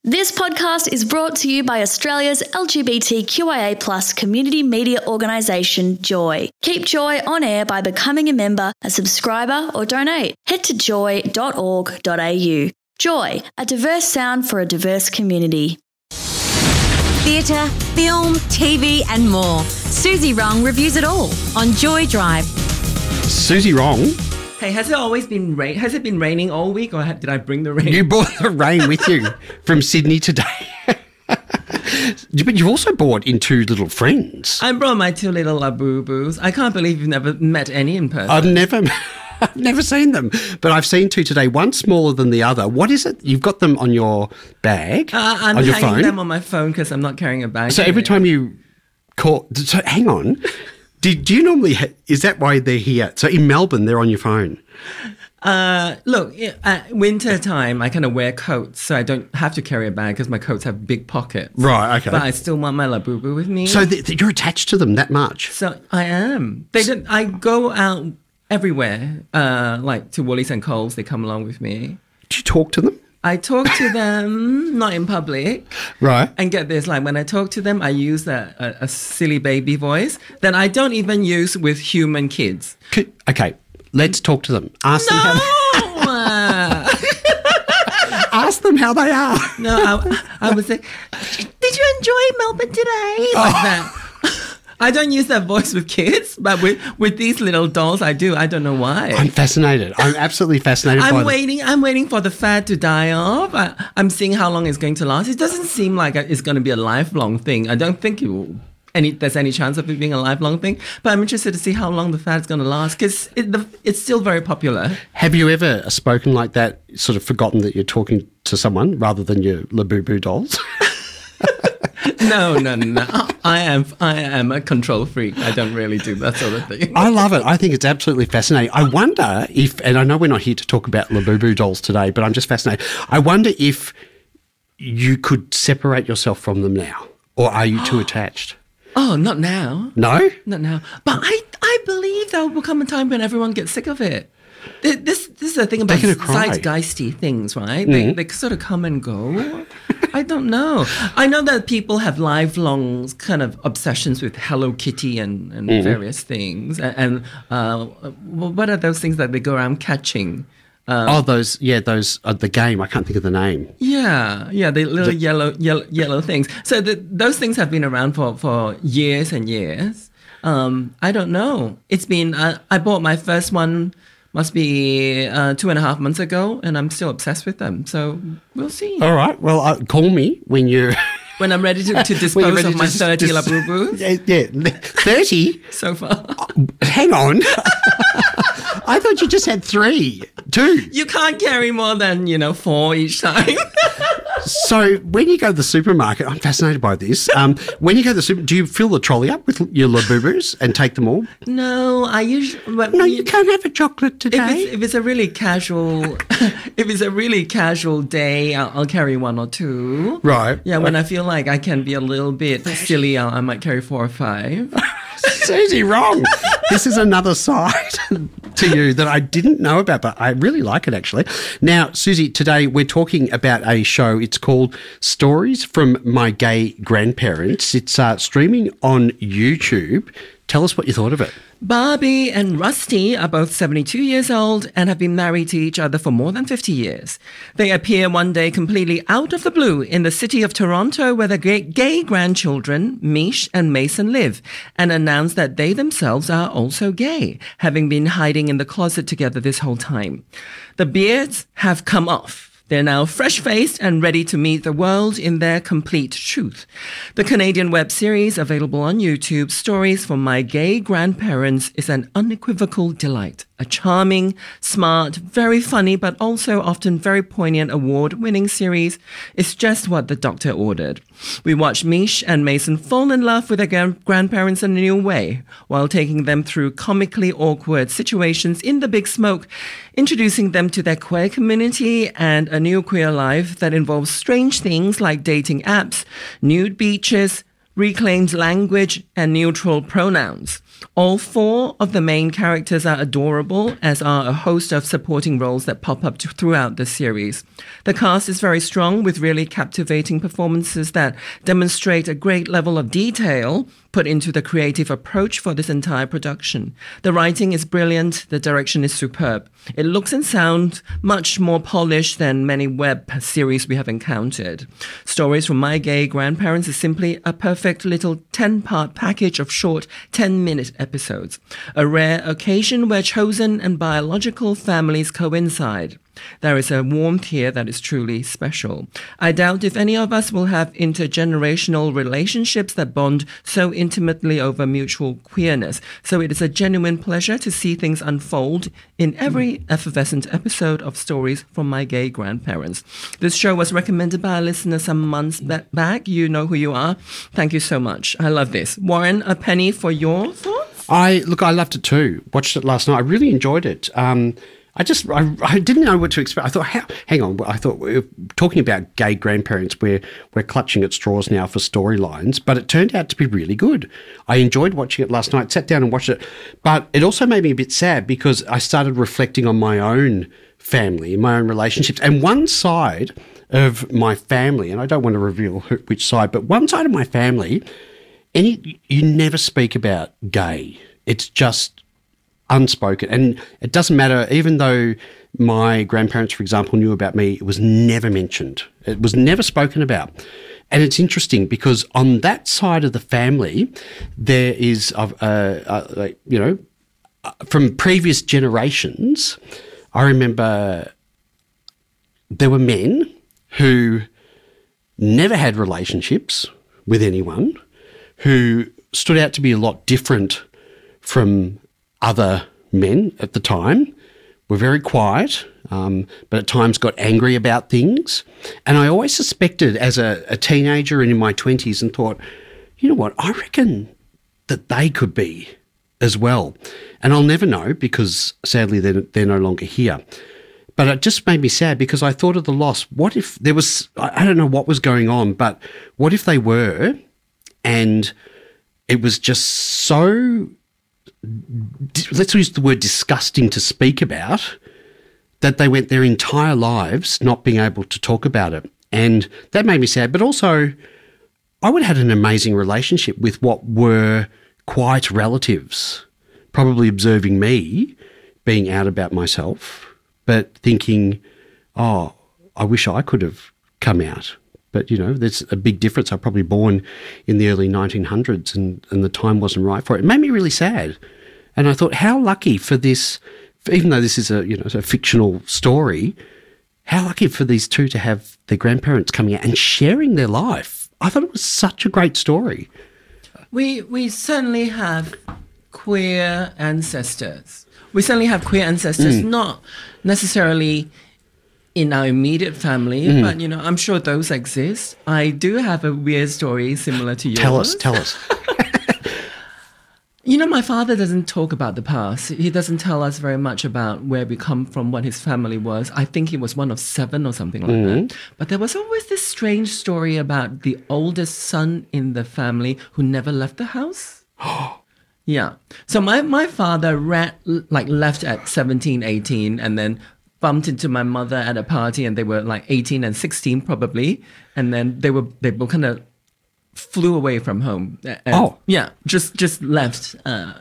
This podcast is brought to you by Australia's LGBTQIA+ community media organisation, Joy. Keep Joy on air by becoming a member, a subscriber or donate. Head to joy.org.au. Joy, a diverse sound for a diverse community. Theatre, film, TV and more. Susie Rong reviews it all on Joy Drive. Susie Rong. Hey, has it been raining all week, or did I bring the rain? You brought the rain with you from Sydney today. But you've also brought in two little friends. I brought my two little Labubu's. I can't believe you've never met any in person. I've never seen them, but I've seen two today. One smaller than the other. What is it? You've got them on your bag, I'm on your hanging phone? them on my phone because I'm not carrying a bag. So every time you call... So hang on. Do you normally... Is that why they're here? So in Melbourne, they're on your phone? Look, at winter time, I kind of wear coats, so I don't have to carry a bag because my coats have big pockets. Right, okay. But I still want my Labubu with me. So you're attached to them that much? So I am. I go out everywhere, like to Woolies and Coles. They come along with me. Do you talk to them? I talk to them, not in public. Right. And get this, like when I talk to them, I use a silly baby voice that I don't even use with human kids. Okay, let's talk to them. Ask them ask them how they are. No, I would say, did you enjoy Melbourne today? Like that. I don't use that voice with kids, but with these little dolls, I do. I don't know why. I'm fascinated. I'm absolutely fascinated by it. I'm waiting for the fad to die off. I'm seeing how long it's going to last. It doesn't seem like it's going to be a lifelong thing. I don't think there's any chance of it being a lifelong thing. But I'm interested to see how long the fad's going to last because it's still very popular. Have you ever spoken like that, sort of forgotten that you're talking to someone rather than your Labubu dolls? No. I am a control freak. I don't really do that sort of thing. I love it. I think it's absolutely fascinating. I wonder if, and I know we're not here to talk about Labubu dolls today, but I'm just fascinated. I wonder if you could separate yourself from them now, or are you too attached? Oh, not now. No? Not now. But I believe there will come a time when everyone gets sick of it. This is the thing about zeitgeisty things, right? Mm-hmm. They sort of come and go. I don't know. I know that people have lifelong kind of obsessions with Hello Kitty and various things. And what are those things that they go around catching? The game. I can't think of the name. Yeah, the little yellow things. So those things have been around for years and years. I don't know. It's been. I bought my first one. Must be 2.5 months ago, and I'm still obsessed with them. So we'll see. All right. Well, call me when you're... When I'm ready to dispose of my 30 Labubus. Yeah. 30? So far. Hang on. I thought you just had 2. You can't carry more than, 4 each time. So when you go to the supermarket, I'm fascinated by this. When you go to the supermarket, do you fill the trolley up with your Labubus and take them all? No, I usually... No, you can't have a chocolate today. If it's a really casual... day, I'll carry 1 or 2. Right. Yeah, when I feel like I can be a little bit silly, I might carry 4 or 5. Susie, wrong. This is another side to you that I didn't know about, but I really like it, actually. Now, Susie, today we're talking about a show. It's called Stories from My Gay Grandparents. It's streaming on YouTube. Tell us what you thought of it. Barbie and Rusty are both 72 years old and have been married to each other for more than 50 years. They appear one day completely out of the blue in the city of Toronto where their gay grandchildren, Mish and Mason, live and announce that they themselves are also gay, having been hiding in the closet together this whole time. The beards have come off. They're now fresh-faced and ready to meet the world in their complete truth. The Canadian web series, available on YouTube, Stories from My Gay Grandparents, is an unequivocal delight. A charming, smart, very funny, but also often very poignant award-winning series is just what the doctor ordered. We watch Mish and Mason fall in love with their grandparents in a new way, while taking them through comically awkward situations in the big smoke, introducing them to their queer community and a new queer life that involves strange things like dating apps, nude beaches, reclaimed language, and neutral pronouns. All 4 of the main characters are adorable, as are a host of supporting roles that pop up throughout the series. The cast is very strong, with really captivating performances that demonstrate a great level of detail put into the creative approach for this entire production. The writing is brilliant, the direction is superb. It looks and sounds much more polished than many web series we have encountered. Stories from My Gay Grandparents is simply a perfect little 10-part package of short 10-minute episodes, a rare occasion where chosen and biological families coincide. There is a warmth here that is truly special. I doubt if any of us will have intergenerational relationships that bond so intimately over mutual queerness. So it is a genuine pleasure to see things unfold in every effervescent episode of Stories from My Gay Grandparents. This show was recommended by a listener some months back. You know who you are. Thank you so much. I love this. Warren, a penny for your thoughts? I loved it too. Watched it last night. I really enjoyed it. I didn't know what to expect. I thought, hang on. I thought we were talking about gay grandparents. We're clutching at straws now for storylines, but it turned out to be really good. I enjoyed watching it last night. Sat down and watched it, but it also made me a bit sad because I started reflecting on my own family, my own relationships, and one side of my family. And I don't want to reveal which side, but one side of my family, you never speak about gay. It's just unspoken. And it doesn't matter, even though my grandparents, for example, knew about me, it was never mentioned. It was never spoken about. And it's interesting because on that side of the family, there is, from previous generations, I remember there were men who never had relationships with anyone, who stood out to be a lot different from other men at the time, were very quiet, but at times got angry about things. And I always suspected as a teenager and in my 20s and thought, you know what, I reckon that they could be as well. And I'll never know because sadly they're no longer here. But it just made me sad because I thought of the loss. What if there was, I don't know what was going on, but what if they were and it was just so, let's use the word disgusting to speak about, that they went their entire lives not being able to talk about it. And that made me sad. But also, I would have had an amazing relationship with what were quiet relatives, probably observing me being out about myself, but thinking, oh, I wish I could have come out. But, you know, there's a big difference. I was probably born in the early 1900s and the time wasn't right for it. It made me really sad. And I thought, how lucky for this, even though this is a fictional story, how lucky for these two to have their grandparents coming out and sharing their life. I thought it was such a great story. We certainly have queer ancestors. Not necessarily in our immediate family, but, I'm sure those exist. I do have a weird story similar to yours. Tell us. My father doesn't talk about the past. He doesn't tell us very much about where we come from, what his family was. I think he was one of 7 or something like that. But there was always this strange story about the oldest son in the family who never left the house. Yeah. So my father left at 17, 18, and then bumped into my mother at a party, and they were like 18 and 16 probably, and then they both kind of flew away from home. Yeah, just left. Kind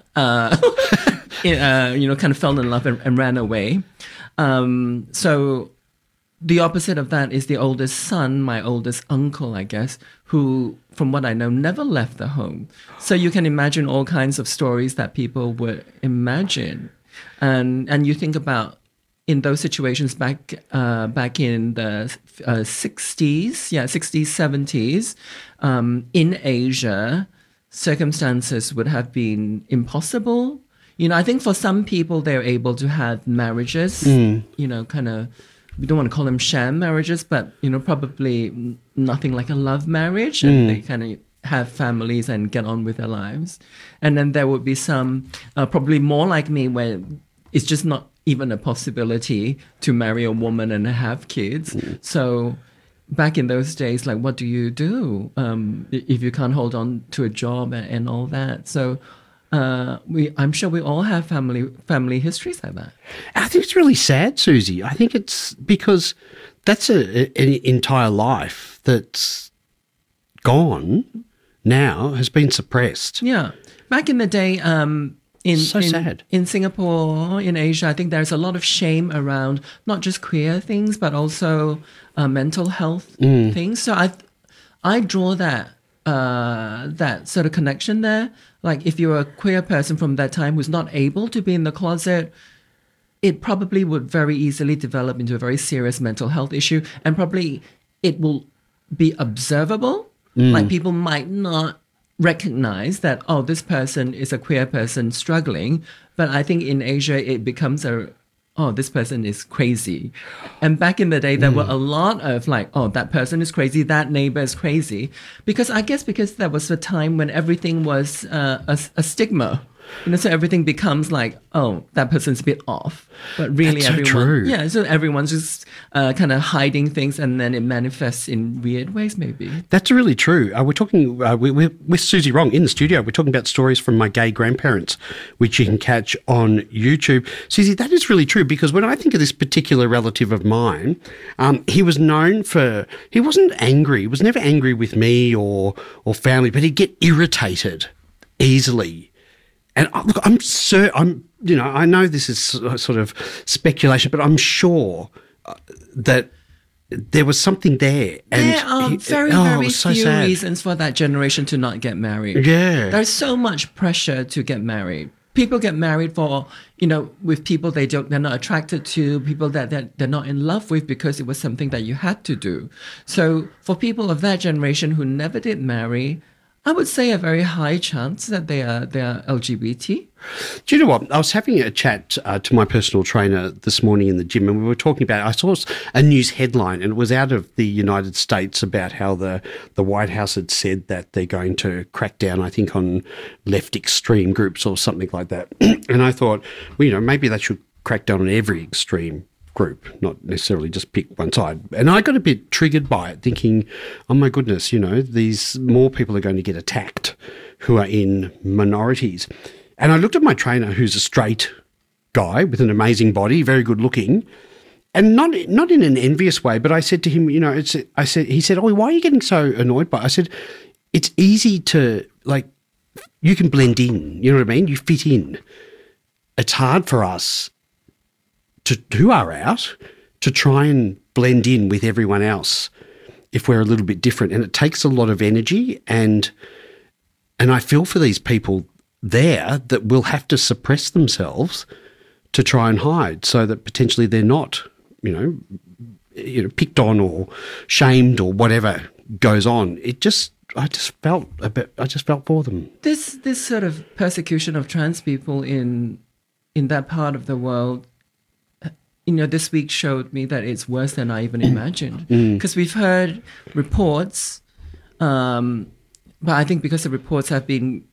of fell in love and ran away. So the opposite of that is the oldest son, my oldest uncle, I guess, who, from what I know, never left the home. So you can imagine all kinds of stories that people would imagine, and you think about, in those situations back in the 60s, 70s, in Asia, circumstances would have been impossible. I think for some people, they're able to have marriages, kind of, we don't want to call them sham marriages, but, probably nothing like a love marriage. And they kind of have families and get on with their lives. And then there would be some, probably more like me, where it's just not even a possibility to marry a woman and have kids. So back in those days, like, what do you do if you can't hold on to a job and all that? So I'm sure we all have family histories like that. I think it's really sad, Susie. I think it's because that's an entire life that's gone now, has been suppressed. Yeah. Back in the day, sad. In Singapore, in Asia, I think there's a lot of shame around not just queer things, but also mental health things. So I draw that sort of connection there. Like if you're a queer person from that time who's not able to be in the closet, it probably would very easily develop into a very serious mental health issue, and probably it will be observable. Like people might not recognize that, oh, this person is a queer person struggling. But I think in Asia, it becomes this person is crazy. And back in the day, there were a lot of like, oh, that person is crazy, that neighbor is crazy. Because there was a time when everything was a stigma. So everything becomes like, oh, that person's a bit off. But really That's so everyone... true. Yeah, so everyone's just kind of hiding things, and then it manifests in weird ways maybe. That's really true. We're talking with Susie Wrong in the studio. We're talking about stories from my gay grandparents, which you can catch on YouTube. Susie, that is really true, because when I think of this particular relative of mine, he was known for... He wasn't angry. He was never angry with me or family, but he'd get irritated easily. And look, I know this is sort of speculation, but I'm sure that there was something there. And there are very few reasons for that generation to not get married. Yeah. There's so much pressure to get married. People get married for, with people they're not attracted to, people that they're not in love with, because it was something that you had to do. So for people of that generation who never did marry, I would say a very high chance that they are LGBT. Do you know what? I was having a chat to my personal trainer this morning in the gym, and we were talking about, I saw a news headline, and it was out of the United States about how the White House had said that they're going to crack down, I think, on left extreme groups or something like that. And I thought, well, maybe they should crack down on every extreme group, not necessarily just pick one side. And I got a bit triggered by it, thinking, oh my goodness, these more people are going to get attacked who are in minorities. And I looked at my trainer, who's a straight guy with an amazing body, very good looking, and not in an envious way, but I said to him, he said, oh, why are you getting so annoyed by it? I said, it's easy to, you can blend in, you know what I mean? You fit in. It's hard for us who are out to try and blend in with everyone else if we're a little bit different. And it takes a lot of energy, and I feel for these people there that will have to suppress themselves to try and hide, so that potentially they're not, picked on or shamed or whatever goes on. I just felt for them. This sort of persecution of trans people in that part of the world, this week showed me that it's worse than I even imagined. Because we've heard reports, but I think because the reports have been,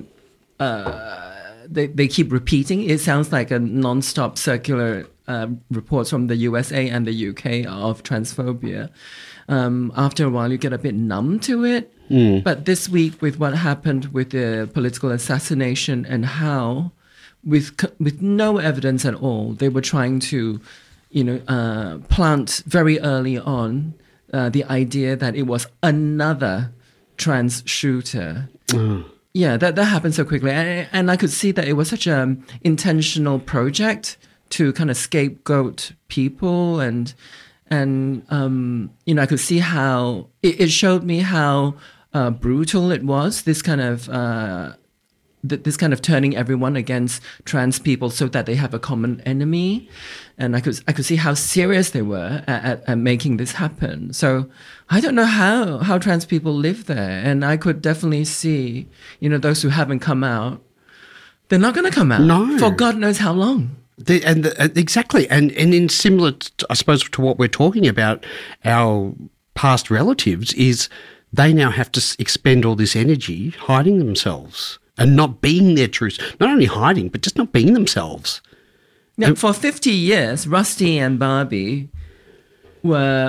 they keep repeating. It sounds like a non-stop circular reports from the USA and the UK of transphobia. After a while, you get a bit numb to it. But this week, with what happened with the political assassination and how, with no evidence at all, they were trying to, plant very early on the idea that it was another trans shooter. Yeah, that happened so quickly. And I could see that it was such an intentional project to kind of scapegoat people. And I could see how it showed me how brutal it was, this kind of turning everyone against trans people so that they have a common enemy. And I could see how serious they were at making this happen. So I don't know how trans people live there. And I could definitely see, those who haven't come out, they're not going to come out. No. For God knows how long. Exactly. And in similar, I suppose, to what we're talking about, our past relatives, is they now have to expend all this energy hiding themselves and not being their truth, not only hiding, but just not being themselves. Now, for 50 years, Rusty and Barbie were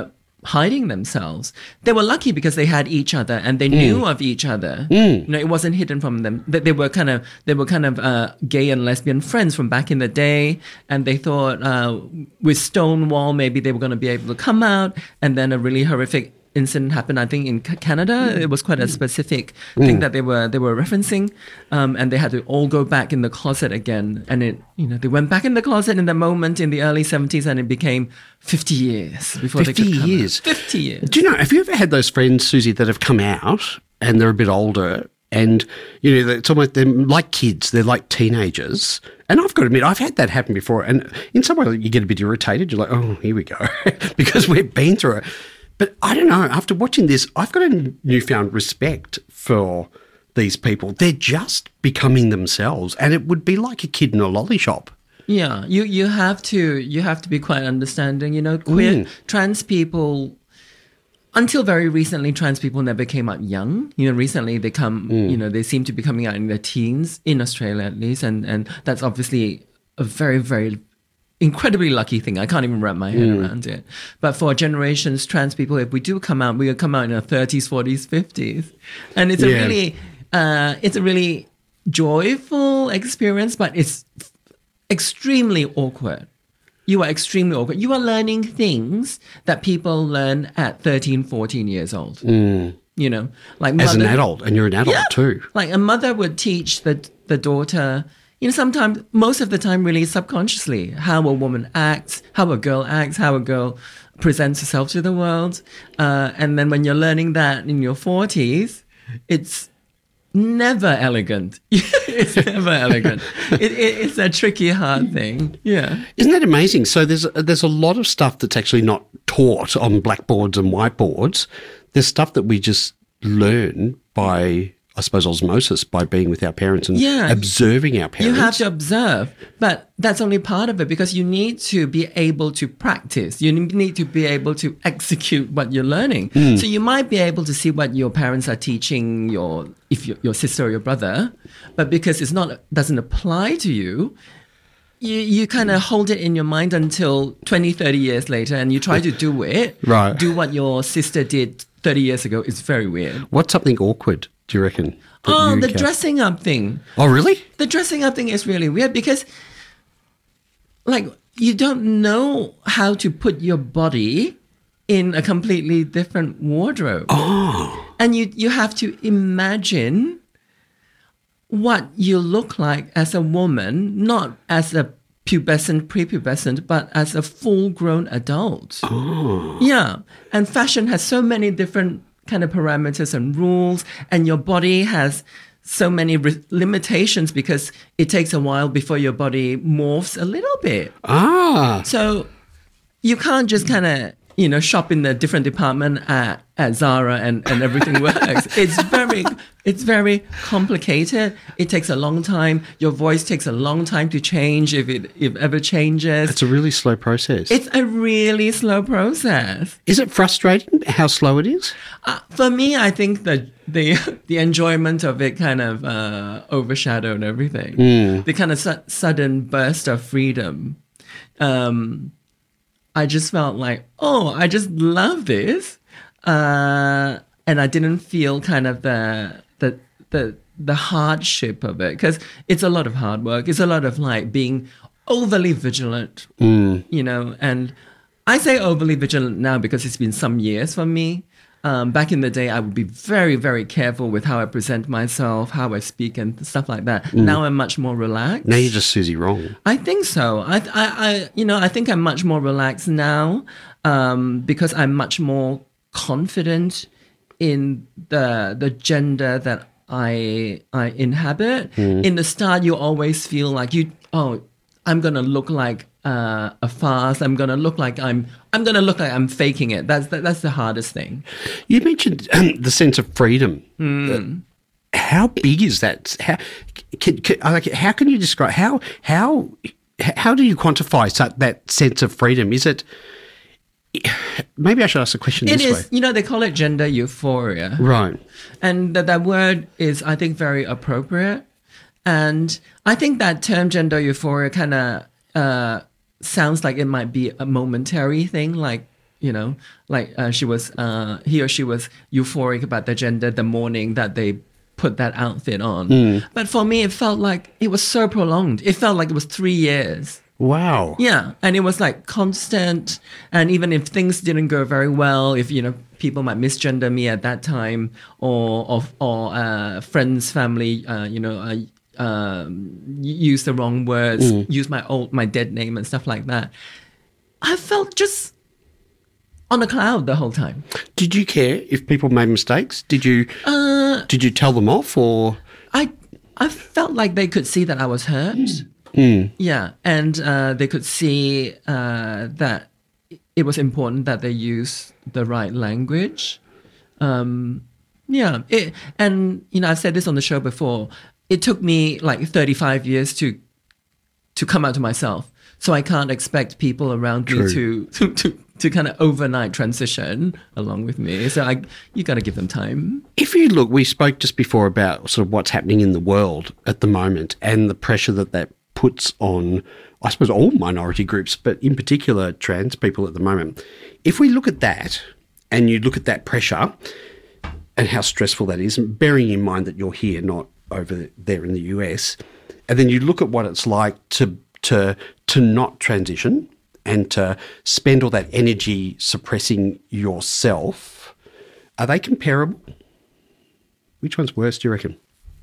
hiding themselves. They were lucky because they had each other and they knew of each other. You know, it wasn't hidden from them. They were kind of gay and lesbian friends from back in the day, and they thought with Stonewall maybe they were going to be able to come out, and then a really horrific incident happened, I think, in Canada. It was quite a specific thing that they were referencing, and they had to all go back in the closet again. And they went back in the closet in the moment in the early 70s, and it became 50 years before 50 they could come years. out. 50 years. Do you know, have you ever had those friends, Susie, that have come out and they're a bit older, and it's almost, they're like kids, they're like teenagers? And I've got to admit, I've had that happen before, and in some way you get a bit irritated. You're like, oh, here we go, because we've been through it. But I don't know, after watching this, I've got a newfound respect for these people. They're just becoming themselves, and it would be like a kid in a lolly shop. Yeah, you have to be quite understanding. Queer trans people, until very recently, trans people never came out young. Recently they they seem to be coming out in their teens, in Australia at least, and that's obviously a very, very incredibly lucky thing. I can't even wrap my head around it. But for generations, trans people, if we do come out, we will come out in our 30s, 40s, 50s. And it's a really joyful experience, but it's extremely awkward. You are extremely awkward. You are learning things that people learn at 13, 14 years old. Like As an adult, and you're an adult too. Like a mother would teach the daughter, sometimes, most of the time, really subconsciously, how a woman acts, how a girl acts, how a girl presents herself to the world. And then when you're learning that in your 40s, it's never elegant. It's never elegant. It's a tricky, hard thing. Yeah. Isn't that amazing? So there's a lot of stuff that's actually not taught on blackboards and whiteboards. There's stuff that we just learn by, I suppose, osmosis, by being with our parents and observing our parents. You have to observe, but that's only part of it, because you need to be able to practice. You need to be able to execute what you're learning. So you might be able to see what your parents are teaching your sister or your brother, but because doesn't apply to you, you kind of hold it in your mind until 20, 30 years later, and you try to do it. Right. Do what your sister did 30 years ago. It's very weird. What's something awkward, do you reckon? The dressing up thing. Oh, really? The dressing up thing is really weird because, like, you don't know how to put your body in a completely different wardrobe. Oh. And you have to imagine what you look like as a woman, not as a pubescent, prepubescent, but as a full-grown adult. Oh. Yeah. And fashion has so many different kind of parameters and rules, and your body has so many limitations because it takes a while before your body morphs a little bit. Ah. So you can't just kind of, shop in the different department at Zara and everything works. It's very complicated. It takes a long time. Your voice takes a long time to change if it ever changes. It's a really slow process. It's a really slow process. Is it frustrating how slow it is? For me, I think that the enjoyment of it kind of overshadowed everything. The kind of sudden burst of freedom. I just felt like, I just love this. And I didn't feel kind of the hardship of it, because it's a lot of hard work. It's a lot of like being overly vigilant, and I say overly vigilant now because it's been some years for me. Back in the day, I would be very, very careful with how I present myself, how I speak, and stuff like that. Now I'm much more relaxed. Now you're just Susie Wrong. I think so. I think I'm much more relaxed now because I'm much more confident in the gender that I inhabit. In the start, you always feel like I'm gonna look like a farce. I'm gonna look like I'm faking it. That's the hardest thing. You mentioned the sense of freedom. How big is that? How can you describe how do you quantify that sense of freedom? Is it? Maybe I should ask the question this way. It is. They call it gender euphoria, right? And that word is, I think, very appropriate. And I think that term gender euphoria kind of sounds like it might be a momentary thing, like, he or she was euphoric about their gender the morning that they put that outfit on. But for me, it felt like it was so prolonged. It felt like it was 3 years. Wow. Yeah, and it was like constant. And even if things didn't go very well, if people might misgender me at that time, or friends, family, use the wrong words, use my dead name and stuff like that, I felt just on a cloud the whole time. Did you care if people made mistakes? Did you tell them off, or? I felt like they could see that I was hurt. Yeah, and they could see that it was important that they use the right language. I've said this on the show before. It took me like 35 years to come out to myself. So I can't expect people around me to kind of overnight transition along with me. So you got to give them time. If you look, we spoke just before about sort of what's happening in the world at the moment and the pressure that puts on, I suppose, all minority groups, but in particular trans people at the moment. If we look at that and you look at that pressure and how stressful that is, and bearing in mind that you're here, not over there in the US, and then you look at what it's like to not transition and to spend all that energy suppressing yourself, are they comparable? Which one's worse, do you reckon?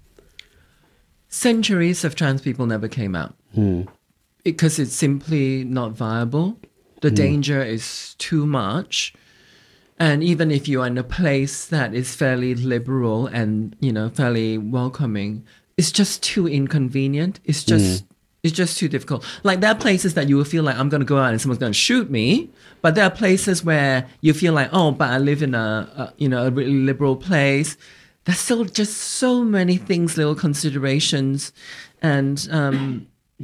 Centuries of trans people never came out because it's simply not viable. The danger is too much. And even if you are in a place that is fairly liberal and, fairly welcoming, it's just too inconvenient. It's just too difficult. Like, there are places that you will feel like I'm going to go out and someone's going to shoot me. But there are places where you feel like, oh, but I live in a really liberal place. There's still just so many things, little considerations. And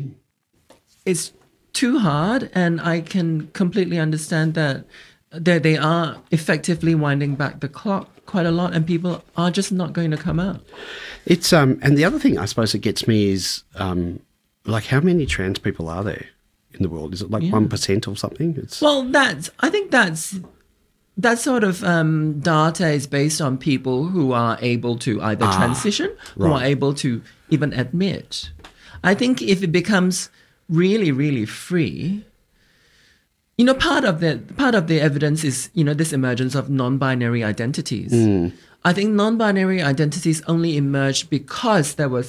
it's too hard. And I can completely understand that they are effectively winding back the clock quite a lot, and people are just not going to come out. It's and the other thing I suppose that gets me is like, how many trans people are there in the world? Is it like 1% or something? I think that sort of data is based on people who are able to either transition, who are able to even admit. I think if it becomes really, really free, part of the evidence is, this emergence of non-binary identities. I think non-binary identities only emerged because there was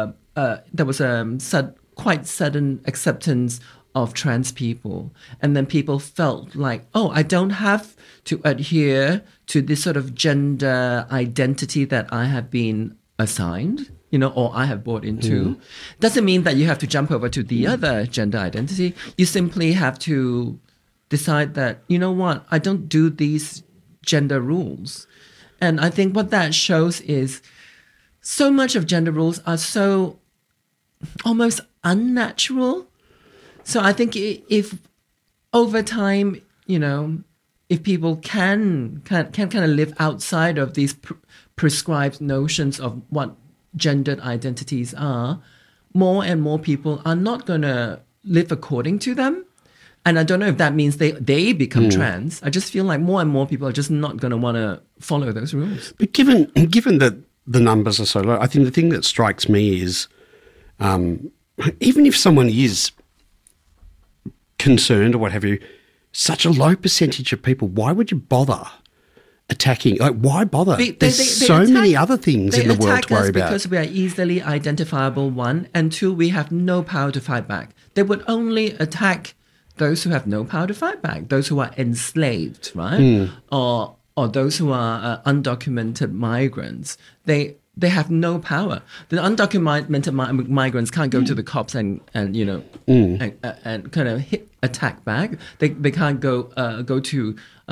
quite sudden acceptance of trans people, and then people felt like, oh, I don't have to adhere to this sort of gender identity that I have been assigned, or I have bought into. Doesn't mean that you have to jump over to the other gender identity. You simply have to decide that, what, I don't do these gender rules. And I think what that shows is so much of gender rules are so almost unnatural. So I think if over time, if people can kind of live outside of these prescribed notions of what gendered identities are, more and more people are not going to live according to them. And I don't know if that means they become trans. I just feel like more and more people are just not going to want to follow those rules. But given that the numbers are so low, I think the thing that strikes me is even if someone is concerned or what have you, such a low percentage of people, why would you bother attacking? Like, why bother? There's so many other things in the world to worry about. Because we are easily identifiable, one, and two, we have no power to fight back. They would only attack those who have no power to fight back, those who are enslaved, right? Or those who are undocumented migrants. They have no power. The undocumented migrants can't go to the cops and and kind of attack back. They can't go to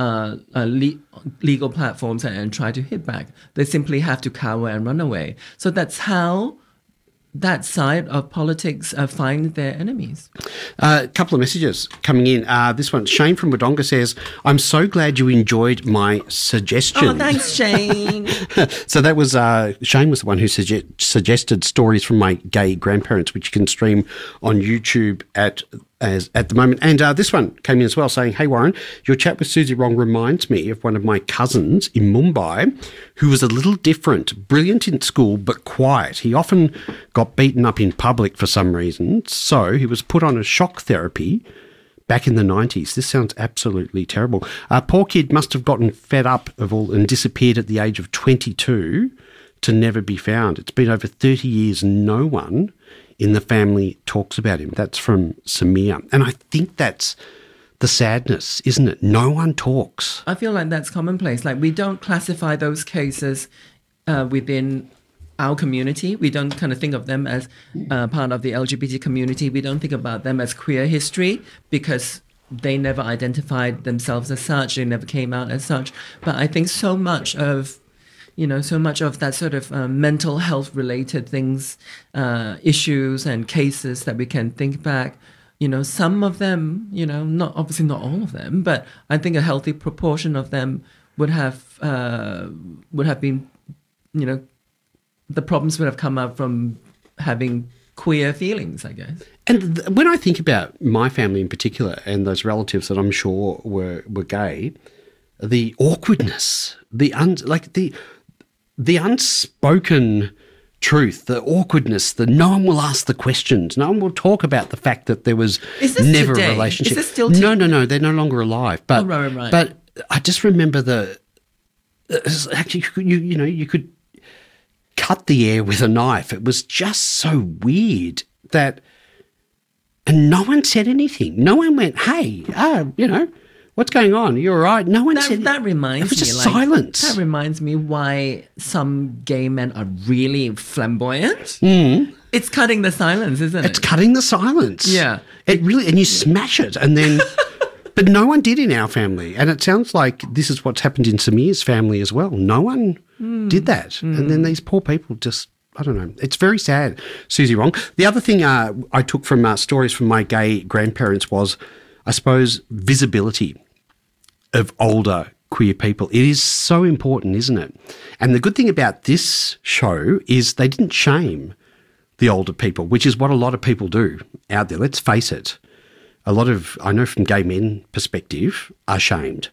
legal platforms and try to hit back. They simply have to cower and run away. So that's how that side of politics find their enemies. A couple of messages coming in. This one, Shane from Wodonga says, I'm so glad you enjoyed my suggestion. Oh, thanks, Shane. So that was, Shane was the one who suggested stories from my gay grandparents, which you can stream on YouTube at as at the moment. And this one came in as well saying, "Hey Warren, your chat with Susie Wrong reminds me of one of my cousins in Mumbai who was a little different, brilliant in school but quiet. He often got beaten up in public for some reason, so he was put on a shock therapy back in the 90s. This sounds absolutely terrible. Poor kid must have gotten fed up of all and disappeared at the age of 22 to never be found. It's been over 30 years and no one in the family talks about him." That's from Samir. And I think that's the sadness, isn't it? No one talks. I feel like that's commonplace. Like, we don't classify those cases within our community. We don't kind of think of them as part of the LGBT community. We don't think about them as queer history because they never identified themselves as such. They never came out as such. But I think so much of that sort of mental health related things, issues and cases that we can think back, some of them, not all of them, but I think a healthy proportion of them would have been, the problems would have come up from having queer feelings, I guess. And when I think about my family in particular and those relatives that I'm sure were gay, the awkwardness, the unspoken truth, the awkwardness, no one will ask the questions. No one will talk about the fact that there was never today? a relationship. Is this still No, they're no longer alive. But, right. But I just remember actually, you could cut the air with a knife. It was just so weird and no one said anything. No one went, "Hey, what's going on? You're all right?" No one said. That reminds me. It was just silence. That reminds me why some gay men are really flamboyant. It's cutting the silence, isn't it? It's cutting the silence. Yeah. It really, and you smash it, and then, but no one did in our family, and it sounds like this is what's happened in Samir's family as well. No one did that, and then these poor people just. I don't know. It's very sad, Susie Wrong. The other thing I took from stories from my gay grandparents was, I suppose, visibility of older queer people. It is so important, isn't it? And the good thing about this show is they didn't shame the older people, which is what a lot of people do out there. Let's face it. A lot of, I know from gay men perspective, are shamed.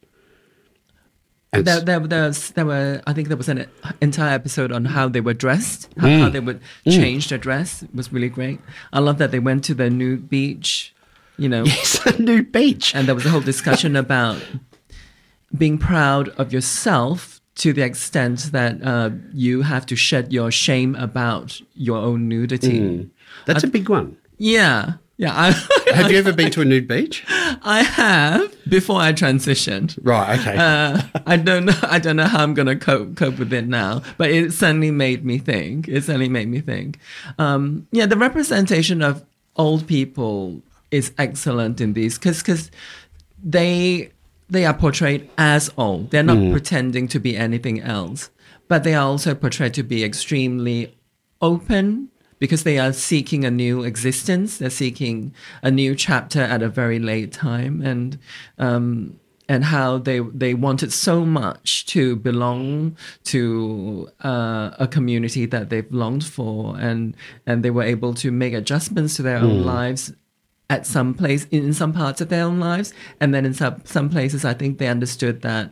There were, I think there was an entire episode on how they were dressed, how they would change their dress. It was really great. I love that they went to the nude beach, Yes, the nude beach. And there was a whole discussion about being proud of yourself to the extent that you have to shed your shame about your own nudity. That's a big one. Yeah. Have you ever been to a nude beach? I have, before I transitioned. Right, okay. I don't know how I'm going to cope with it now, but it certainly made me think. The representation of old people is excellent in these because they are portrayed as old. They're not pretending to be anything else, but they are also portrayed to be extremely open, because they are seeking a new existence. They're seeking a new chapter at a very late time, and how they wanted so much to belong to a community that they've longed for, and they were able to make adjustments to their own lives at some place, in some parts of their own lives, and then in some places, I think they understood that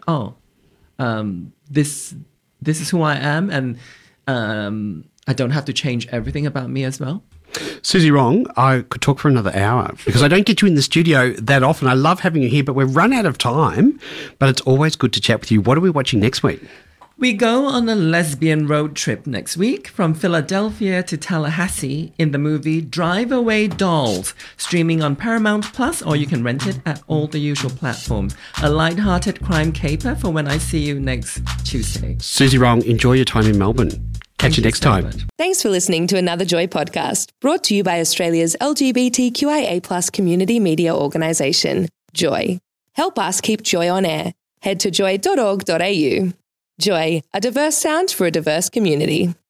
this is who I am, and I don't have to change everything about me as well. Susie Wrong, I could talk for another hour because I don't get you in the studio that often. I love having you here, but we've run out of time. But it's always good to chat with you. What are we watching next week? We go on a lesbian road trip next week from Philadelphia to Tallahassee in the movie Drive Away Dolls, streaming on Paramount Plus, or you can rent it at all the usual platforms. A light-hearted crime caper for when I see you next Tuesday. Susie Wrong, enjoy your time in Melbourne. Catch you next time. Thanks for listening to another Joy podcast, brought to you by Australia's LGBTQIA+ community media organisation, Joy. Help us keep Joy on air. Head to joy.org.au. Joy, a diverse sound for a diverse community.